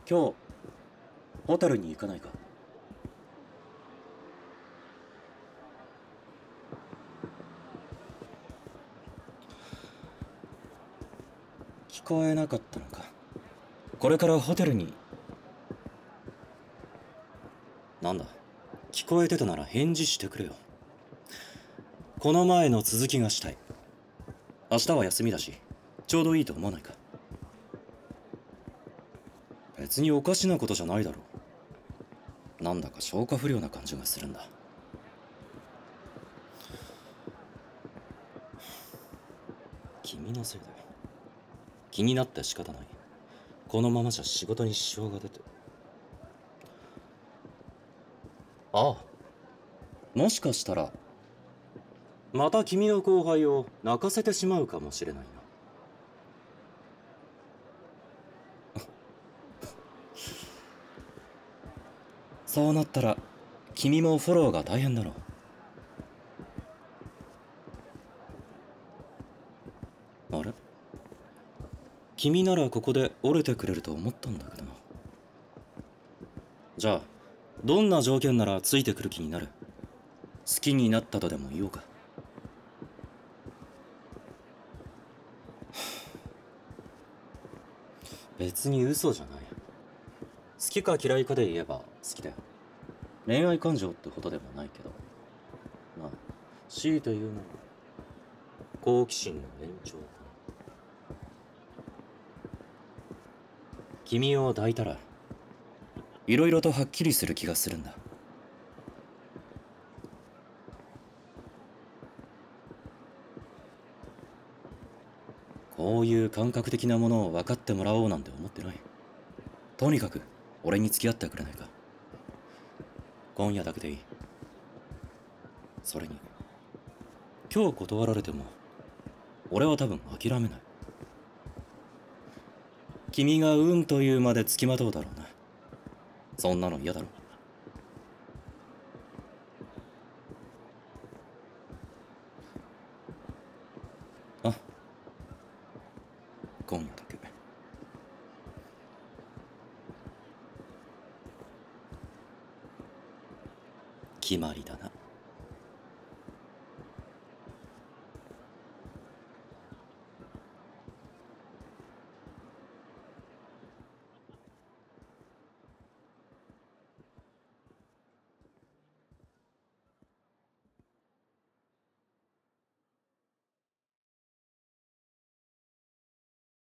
今日ホタルに行かないか？聞こえなかったのか。これからホテルに。なんだ、聞こえてたなら返事してくれよ。この前の続きがしたい。明日は休みだし、ちょうどいいと思わないか？別におかしなことじゃないだろう。なんだか消化不良な感じがするんだ。君のせいだよ。気になって仕方ない。このままじゃ仕事に支障が出て。ああ、もしかしたらまた君の後輩を泣かせてしまうかもしれないな。そうなったら君もフォローが大変だろう。あれ、君ならここで折れてくれると思ったんだけどな。じゃあどんな条件ならついてくる気になる？好きになったとでも言おうか。別に嘘じゃない。好きか嫌いかで言えば好きだよ。恋愛感情ってほどでもないけど、まあ強いて言うなら好奇心の延長かな。君を抱いたら色々とはっきりする気がするんだ。こういう感覚的なものを分かってもらおうなんて思ってない。とにかく俺に付き合ってくれないか？今夜だけでいい。それに今日断られても俺は多分諦めない。君がうんというまで付きまとうだろうな。そんなの嫌だろ？あ、今夜だけ決まりだな。